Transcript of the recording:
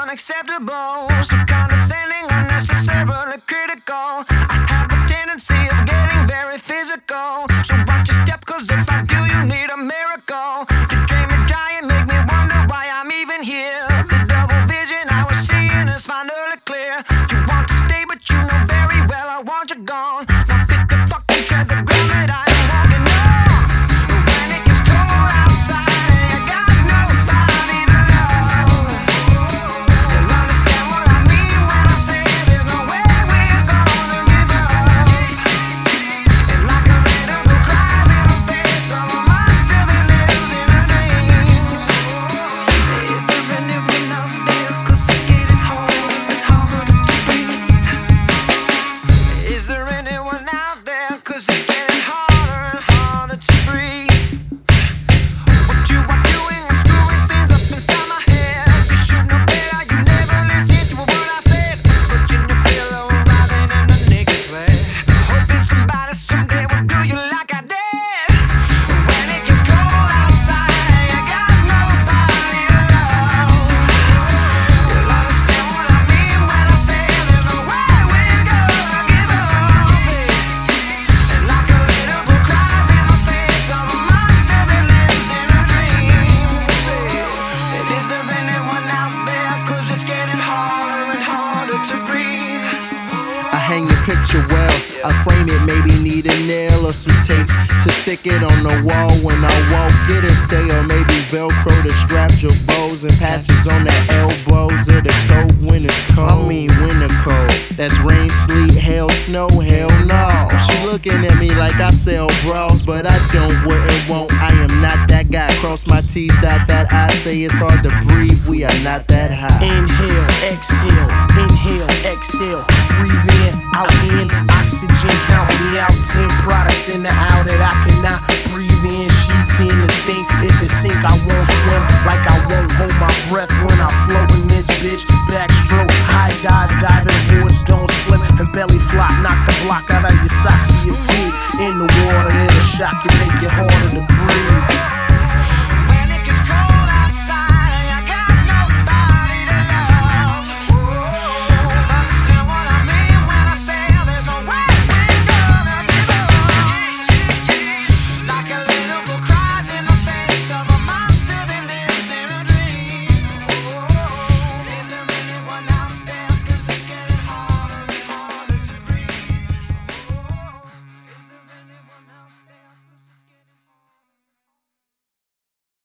unacceptable, so condescending, unnecessarily critical. I have the tendency of getting very physical, so watch your step, cause if I do, you need a miracle. You drain me dry and make me wonder why I'm even here. The double vision I was seeing is finally clear. You want to stay, but you know very well I want you gone. Now fit the fucking tread the ground that I am walking on. When it gets cold outside, hang your picture well, I frame it, maybe need a nail or some tape to stick it on the wall when I walk. Get it stay or maybe Velcro to strap your bows and patches on the elbows of the coat when it's cold. I mean winter cold, that's rain, sleet, hail, snow, hell no. She looking at me like I sell bras, but I don't, wouldn't, won't. I am not that guy. Cross my T's, dot that I. Say it's hard to breathe, we are not that high. Inhale, exhale, inhale, exhale. Breathe in, out in, oxygen, count me out. 10 products in the aisle that I cannot breathe in. Sheets in the thing, if it sink I won't swim. Like I won't hold my breath when I float in this bitch. Backstroke, high dive, diving boards don't slip. And belly flop, knock the block out of your socks to your feet. In the water, it'll shock you, make it harder to breathe.